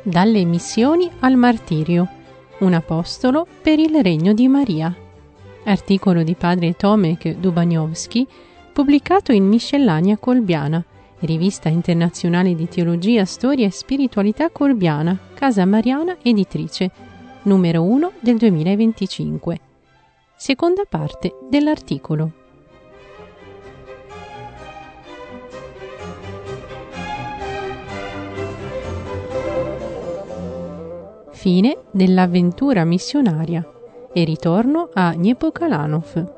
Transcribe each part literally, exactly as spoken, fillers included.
Dalle missioni al martirio. Un apostolo per il regno di Maria. Articolo di padre Tomek Dubaniowski, pubblicato in Miscellanea Colbiana, rivista internazionale di teologia, storia e spiritualità Colbiana, Casa Mariana Editrice, numero uno del duemilaventicinque. Seconda parte dell'articolo. Fine dell'avventura missionaria e ritorno a Dniepokalanów.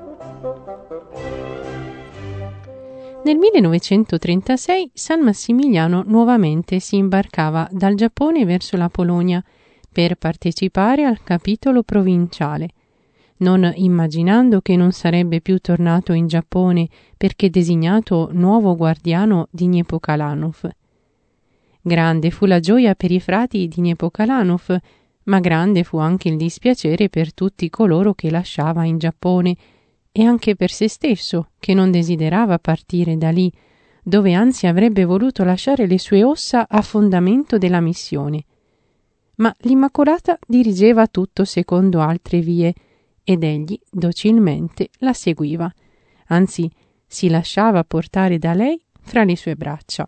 Nel millenovecentotrentasei San Massimiliano nuovamente si imbarcava dal Giappone verso la Polonia per partecipare al capitolo provinciale, non immaginando che non sarebbe più tornato in Giappone perché designato nuovo guardiano di Dniepokalanów. Grande fu la gioia per i frati di Dniepokalanów, ma grande fu anche il dispiacere per tutti coloro che lasciava in Giappone e anche per se stesso, che non desiderava partire da lì, dove anzi avrebbe voluto lasciare le sue ossa a fondamento della missione. Ma l'Immacolata dirigeva tutto secondo altre vie ed egli docilmente la seguiva, anzi si lasciava portare da lei fra le sue braccia.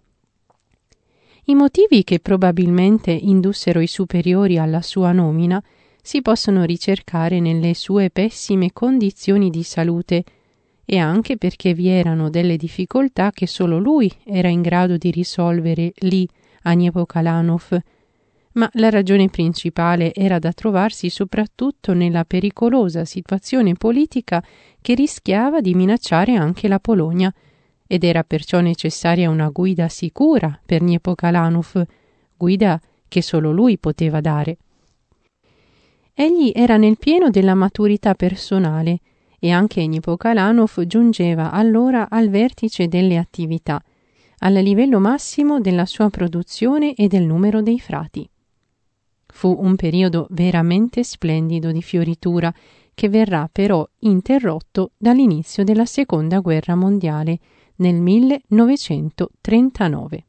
I motivi che probabilmente indussero i superiori alla sua nomina si possono ricercare nelle sue pessime condizioni di salute e anche perché vi erano delle difficoltà che solo lui era in grado di risolvere lì a Dniepokalanów, ma la ragione principale era da trovarsi soprattutto nella pericolosa situazione politica che rischiava di minacciare anche la Polonia, ed era perciò necessaria una guida sicura per Dniepokalanów, guida che solo lui poteva dare. Egli era nel pieno della maturità personale e anche Dniepokalanów giungeva allora al vertice delle attività, al livello massimo della sua produzione e del numero dei frati. Fu un periodo veramente splendido di fioritura che verrà però interrotto dall'inizio della Seconda Guerra Mondiale nel millenovecentotrentanove.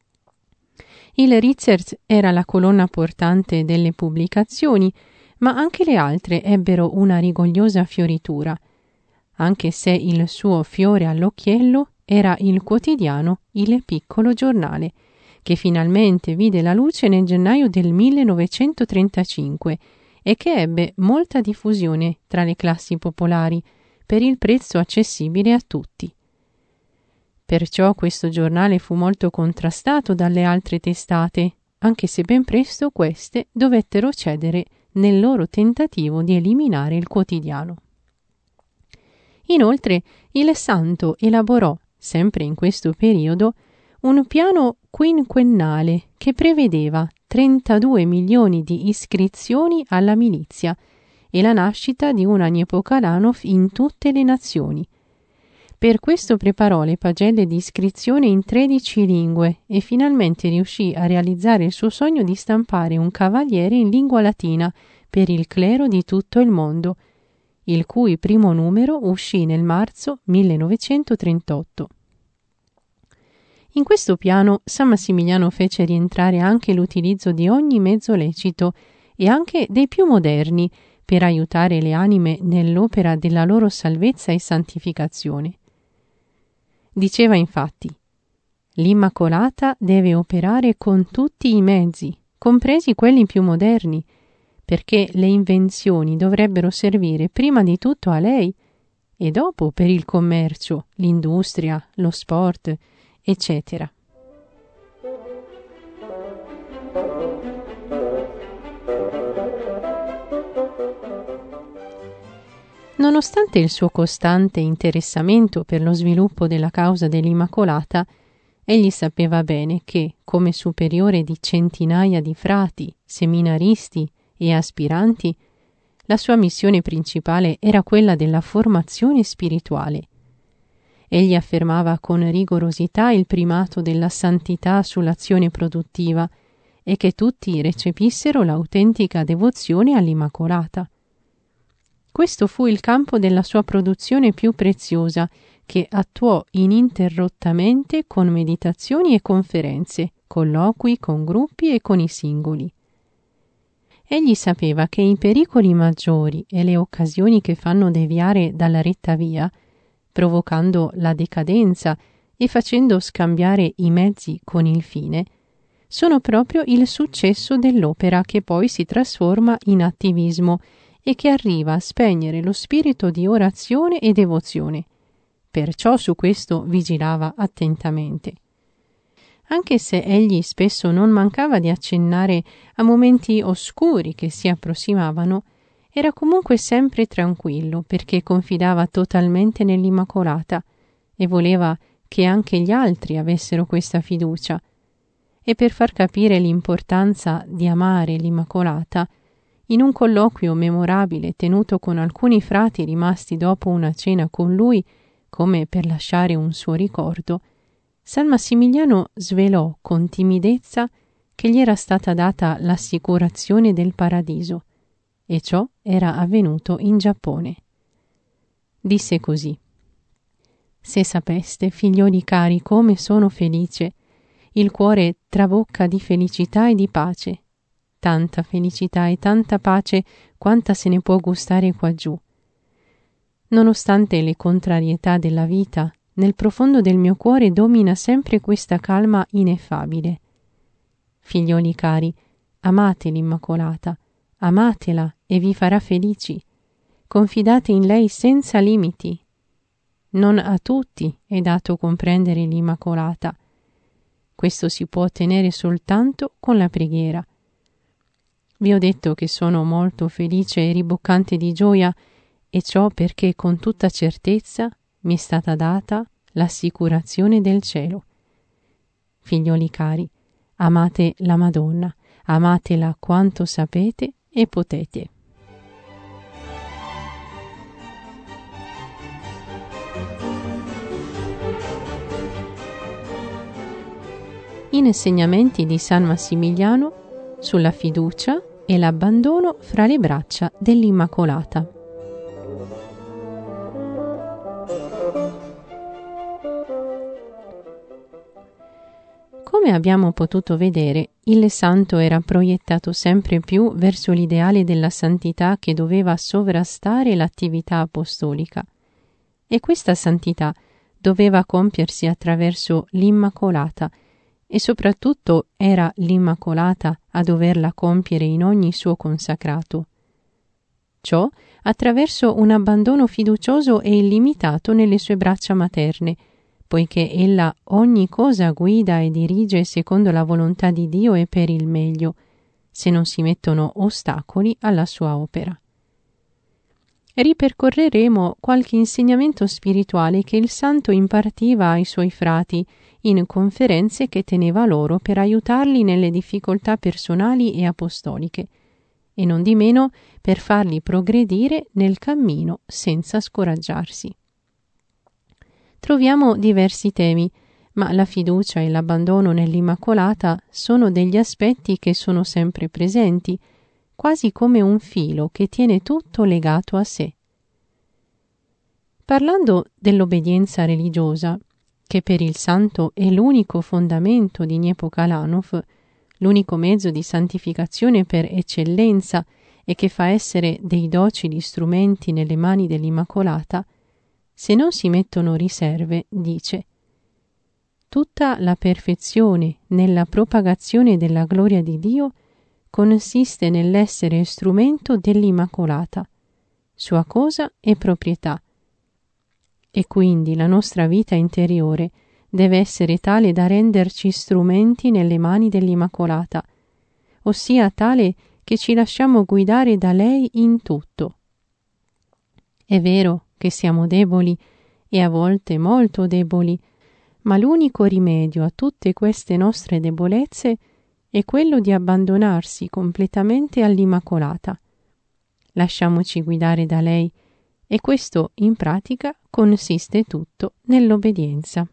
Il Ritzert era la colonna portante delle pubblicazioni, ma anche le altre ebbero una rigogliosa fioritura, anche se il suo fiore all'occhiello era il quotidiano Il Piccolo Giornale, che finalmente vide la luce nel gennaio del millenovecentotrentacinque e che ebbe molta diffusione tra le classi popolari per il prezzo accessibile a tutti. Perciò questo giornale fu molto contrastato dalle altre testate, anche se ben presto queste dovettero cedere nel loro tentativo di eliminare il quotidiano. Inoltre, il santo elaborò, sempre in questo periodo, un piano quinquennale che prevedeva trentadue milioni di iscrizioni alla milizia e la nascita di una Dniepokalanów in tutte le nazioni. Per questo preparò le pagelle di iscrizione in tredici lingue e finalmente riuscì a realizzare il suo sogno di stampare un cavaliere in lingua latina per il clero di tutto il mondo, il cui primo numero uscì nel marzo millenovecentotrentotto. In questo piano San Massimiliano fece rientrare anche l'utilizzo di ogni mezzo lecito e anche dei più moderni per aiutare le anime nell'opera della loro salvezza e santificazione. Diceva infatti: l'Immacolata deve operare con tutti i mezzi, compresi quelli più moderni, perché le invenzioni dovrebbero servire prima di tutto a lei e dopo per il commercio, l'industria, lo sport, eccetera. Nonostante il suo costante interessamento per lo sviluppo della causa dell'Immacolata, egli sapeva bene che, come superiore di centinaia di frati, seminaristi e aspiranti, la sua missione principale era quella della formazione spirituale. Egli affermava con rigorosità il primato della santità sull'azione produttiva e che tutti recepissero l'autentica devozione all'Immacolata. Questo fu il campo della sua produzione più preziosa, che attuò ininterrottamente con meditazioni e conferenze, colloqui con gruppi e con i singoli. Egli sapeva che i pericoli maggiori e le occasioni che fanno deviare dalla retta via, provocando la decadenza e facendo scambiare i mezzi con il fine, sono proprio il successo dell'opera che poi si trasforma in attivismo e che arriva a spegnere lo spirito di orazione e devozione. Perciò su questo vigilava attentamente. Anche se egli spesso non mancava di accennare a momenti oscuri che si approssimavano, era comunque sempre tranquillo perché confidava totalmente nell'Immacolata e voleva che anche gli altri avessero questa fiducia. E per far capire l'importanza di amare l'Immacolata, in un colloquio memorabile tenuto con alcuni frati rimasti dopo una cena con lui, come per lasciare un suo ricordo, San Massimiliano svelò con timidezza che gli era stata data l'assicurazione del paradiso, e ciò era avvenuto in Giappone. Disse così: «Se sapeste, figlioli cari, come sono felice, il cuore trabocca di felicità e di pace, tanta felicità e tanta pace quanta se ne può gustare qua giù. Nonostante le contrarietà della vita, nel profondo del mio cuore domina sempre questa calma ineffabile. Figlioli cari, amate l'Immacolata, amatela e vi farà felici. Confidate in lei senza limiti. Non a tutti è dato comprendere l'Immacolata. Questo si può ottenere soltanto con la preghiera. Vi ho detto che sono molto felice e riboccante di gioia, e ciò perché con tutta certezza mi è stata data l'assicurazione del cielo. Figlioli cari, amate la Madonna, amatela quanto sapete e potete». Insegnamenti di San Massimiliano sulla fiducia e l'abbandono fra le braccia dell'Immacolata. Come abbiamo potuto vedere, il santo era proiettato sempre più verso l'ideale della santità che doveva sovrastare l'attività apostolica, e questa santità doveva compiersi attraverso l'Immacolata, e soprattutto era l'Immacolata a doverla compiere in ogni suo consacrato. Ciò attraverso un abbandono fiducioso e illimitato nelle sue braccia materne, poiché ella ogni cosa guida e dirige secondo la volontà di Dio e per il meglio, se non si mettono ostacoli alla sua opera. Ripercorreremo qualche insegnamento spirituale che il santo impartiva ai suoi frati in conferenze che teneva loro per aiutarli nelle difficoltà personali e apostoliche, e non di meno per farli progredire nel cammino senza scoraggiarsi. Troviamo diversi temi, ma la fiducia e l'abbandono nell'Immacolata sono degli aspetti che sono sempre presenti, quasi come un filo che tiene tutto legato a sé. Parlando dell'obbedienza religiosa, che per il santo è l'unico fondamento di Niepokalanov, l'unico mezzo di santificazione per eccellenza e che fa essere dei docili strumenti nelle mani dell'Immacolata, se non si mettono riserve, dice: tutta la perfezione nella propagazione della gloria di Dio consiste nell'essere strumento dell'Immacolata, sua cosa e proprietà, e quindi la nostra vita interiore deve essere tale da renderci strumenti nelle mani dell'Immacolata, ossia tale che ci lasciamo guidare da lei in tutto. È vero che siamo deboli e a volte molto deboli, ma l'unico rimedio a tutte queste nostre debolezze è quello di abbandonarsi completamente all'Immacolata. Lasciamoci guidare da lei, e questo in pratica consiste tutto nell'obbedienza.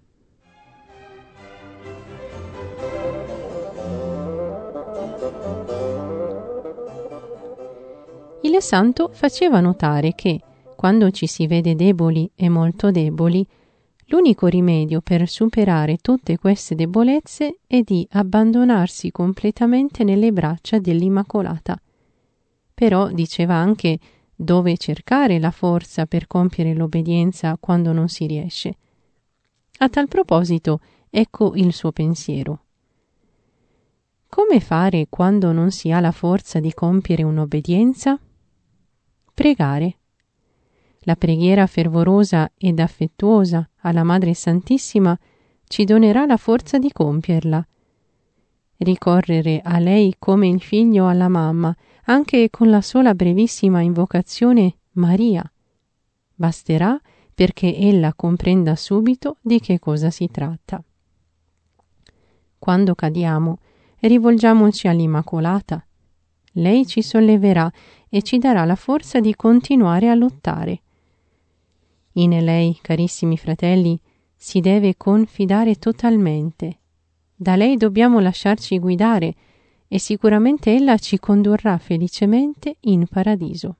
Il santo faceva notare che, quando ci si vede deboli e molto deboli, L'unico rimedio per superare tutte queste debolezze è di abbandonarsi completamente nelle braccia dell'Immacolata. Però diceva anche dove cercare la forza per compiere l'obbedienza quando non si riesce. A tal proposito, ecco il suo pensiero. Come fare quando non si ha la forza di compiere un'obbedienza? Pregare. La preghiera fervorosa ed affettuosa alla Madre Santissima ci donerà la forza di compierla. Ricorrere a lei come il figlio alla mamma, anche con la sola brevissima invocazione Maria, basterà perché ella comprenda subito di che cosa si tratta. Quando cadiamo, rivolgiamoci all'Immacolata. Lei ci solleverà e ci darà la forza di continuare a lottare. In lei, carissimi fratelli, si deve confidare totalmente. Da lei dobbiamo lasciarci guidare e sicuramente ella ci condurrà felicemente in paradiso.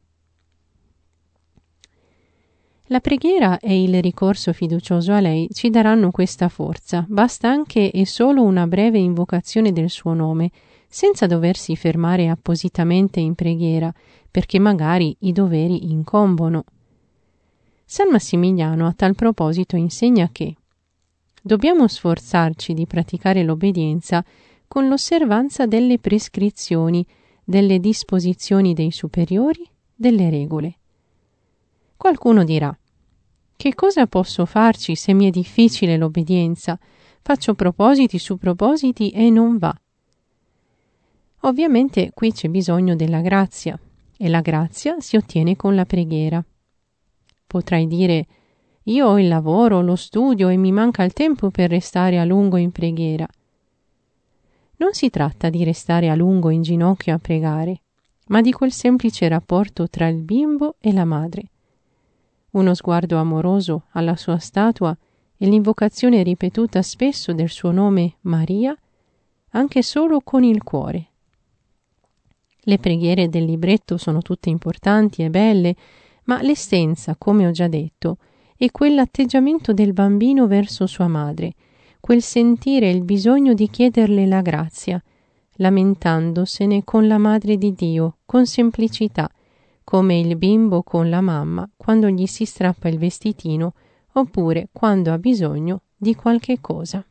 La preghiera e il ricorso fiducioso a lei ci daranno questa forza. Basta anche e solo una breve invocazione del suo nome, senza doversi fermare appositamente in preghiera, perché magari i doveri incombono. San Massimiliano a tal proposito insegna che dobbiamo sforzarci di praticare l'obbedienza con l'osservanza delle prescrizioni, delle disposizioni dei superiori, delle regole. Qualcuno dirà: che cosa posso farci se mi è difficile l'obbedienza? Faccio propositi su propositi e non va. Ovviamente qui c'è bisogno della grazia e la grazia si ottiene con la preghiera. Potrai dire: io ho il lavoro, lo studio e mi manca il tempo per restare a lungo in preghiera. Non si tratta di restare a lungo in ginocchio a pregare, ma di quel semplice rapporto tra il bimbo e la madre. Uno sguardo amoroso alla sua statua e l'invocazione ripetuta spesso del suo nome Maria, anche solo con il cuore. Le preghiere del libretto sono tutte importanti e belle, ma l'essenza, come ho già detto, è quell'atteggiamento del bambino verso sua madre, quel sentire il bisogno di chiederle la grazia, lamentandosene con la Madre di Dio, con semplicità, come il bimbo con la mamma quando gli si strappa il vestitino oppure quando ha bisogno di qualche cosa.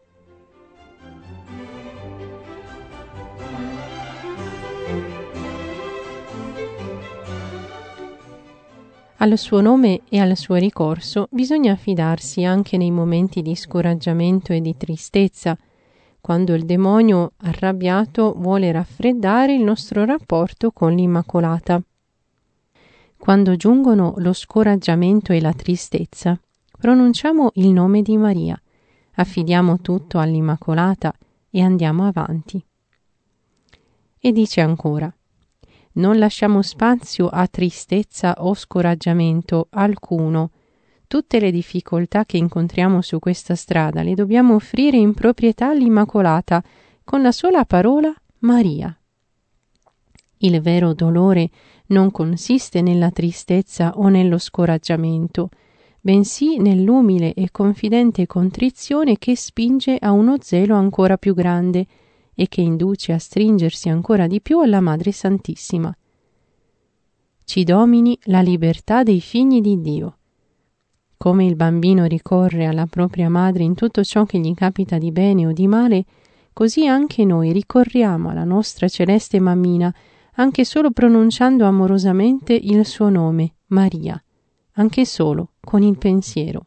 Al suo nome e al suo ricorso bisogna affidarsi anche nei momenti di scoraggiamento e di tristezza, quando il demonio arrabbiato vuole raffreddare il nostro rapporto con l'Immacolata. Quando giungono lo scoraggiamento e la tristezza, pronunciamo il nome di Maria, affidiamo tutto all'Immacolata e andiamo avanti. E dice ancora: non lasciamo spazio a tristezza o scoraggiamento alcuno. Tutte le difficoltà che incontriamo su questa strada le dobbiamo offrire in proprietà all'Immacolata con la sola parola Maria. Il vero dolore non consiste nella tristezza o nello scoraggiamento, bensì nell'umile e confidente contrizione che spinge a uno zelo ancora più grande e che induce a stringersi ancora di più alla Madre Santissima. Ci domini la libertà dei figli di Dio. Come il bambino ricorre alla propria madre in tutto ciò che gli capita di bene o di male, così anche noi ricorriamo alla nostra celeste mammina, anche solo pronunciando amorosamente il suo nome, Maria, anche solo con il pensiero.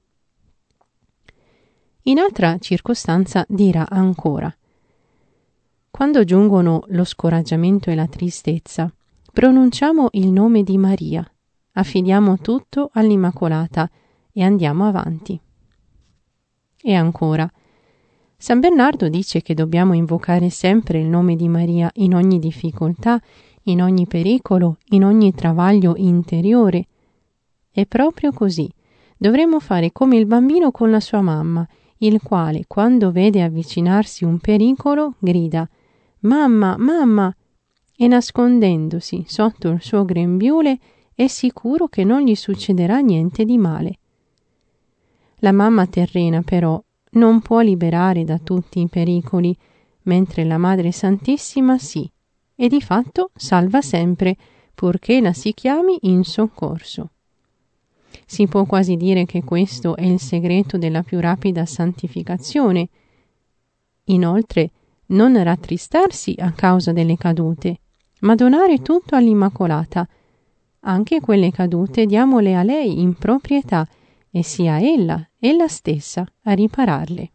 In altra circostanza dirà ancora: quando giungono lo scoraggiamento e la tristezza, pronunciamo il nome di Maria, affidiamo tutto all'Immacolata e andiamo avanti. E ancora, San Bernardo dice che dobbiamo invocare sempre il nome di Maria in ogni difficoltà, in ogni pericolo, in ogni travaglio interiore. È proprio così. Dovremmo fare come il bambino con la sua mamma, il quale, quando vede avvicinarsi un pericolo, grida: «Mamma, mamma!» e nascondendosi sotto il suo grembiule è sicuro che non gli succederà niente di male. La mamma terrena, però, non può liberare da tutti i pericoli, mentre la Madre Santissima sì, e di fatto salva sempre, purché la si chiami in soccorso. Si può quasi dire che questo è il segreto della più rapida santificazione. Inoltre, non rattristarsi a causa delle cadute, ma donare tutto all'Immacolata. Anche quelle cadute diamole a lei in proprietà e sia ella, ella stessa, a ripararle.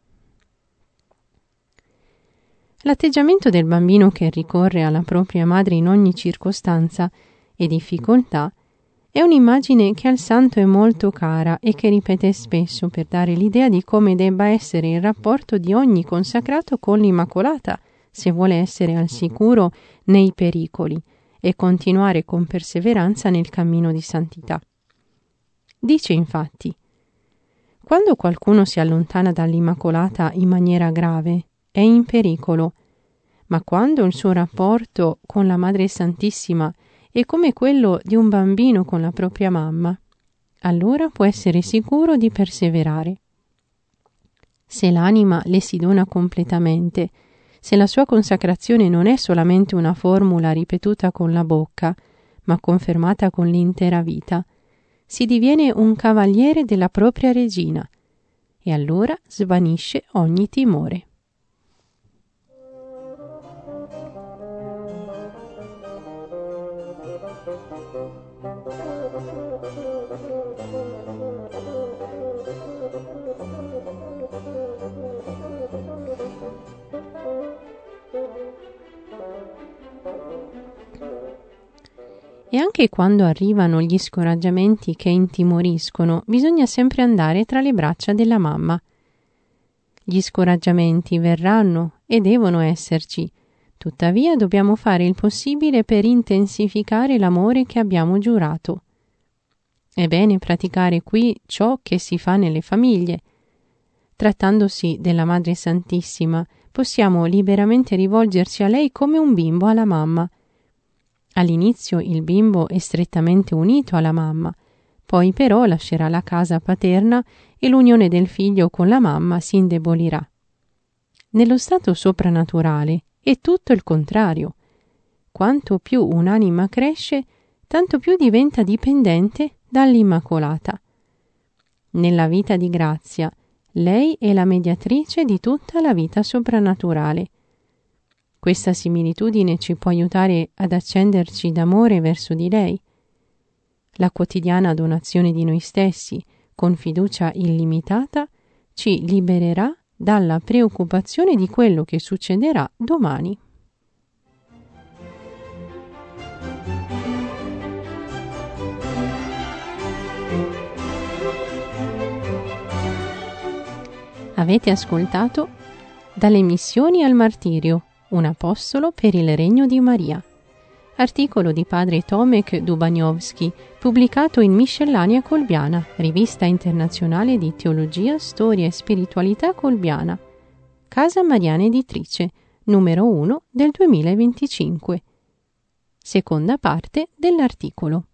L'atteggiamento del bambino che ricorre alla propria madre in ogni circostanza e difficoltà è un'immagine che al santo è molto cara e che ripete spesso per dare l'idea di come debba essere il rapporto di ogni consacrato con l'Immacolata se vuole essere al sicuro nei pericoli e continuare con perseveranza nel cammino di santità. Dice infatti: quando qualcuno si allontana dall'Immacolata in maniera grave, è in pericolo, ma quando il suo rapporto con la Madre Santissima è come quello di un bambino con la propria mamma, allora può essere sicuro di perseverare. Se l'anima le si dona completamente, se la sua consacrazione non è solamente una formula ripetuta con la bocca, ma confermata con l'intera vita, si diviene un cavaliere della propria regina, e allora svanisce ogni timore. E anche quando arrivano gli scoraggiamenti che intimoriscono, bisogna sempre andare tra le braccia della mamma. Gli scoraggiamenti verranno e devono esserci, tuttavia dobbiamo fare il possibile per intensificare l'amore che abbiamo giurato. È bene praticare qui ciò che si fa nelle famiglie. Trattandosi della Madre Santissima, possiamo liberamente rivolgersi a lei come un bimbo alla mamma. All'inizio il bimbo è strettamente unito alla mamma, poi però lascerà la casa paterna e l'unione del figlio con la mamma si indebolirà. Nello stato soprannaturale è tutto il contrario. Quanto più un'anima cresce, tanto più diventa dipendente dall'Immacolata. Nella vita di grazia, lei è la mediatrice di tutta la vita soprannaturale. Questa similitudine ci può aiutare ad accenderci d'amore verso di lei. La quotidiana donazione di noi stessi, con fiducia illimitata, ci libererà dalla preoccupazione di quello che succederà domani. Avete ascoltato Dalle missioni al martirio, un apostolo per il regno di Maria. Articolo di padre Tomek Dubaniowski, pubblicato in Miscellanea Colbiana, rivista internazionale di teologia, storia e spiritualità colbiana. Casa Mariana Editrice, numero uno del duemilaventicinque. Seconda parte dell'articolo.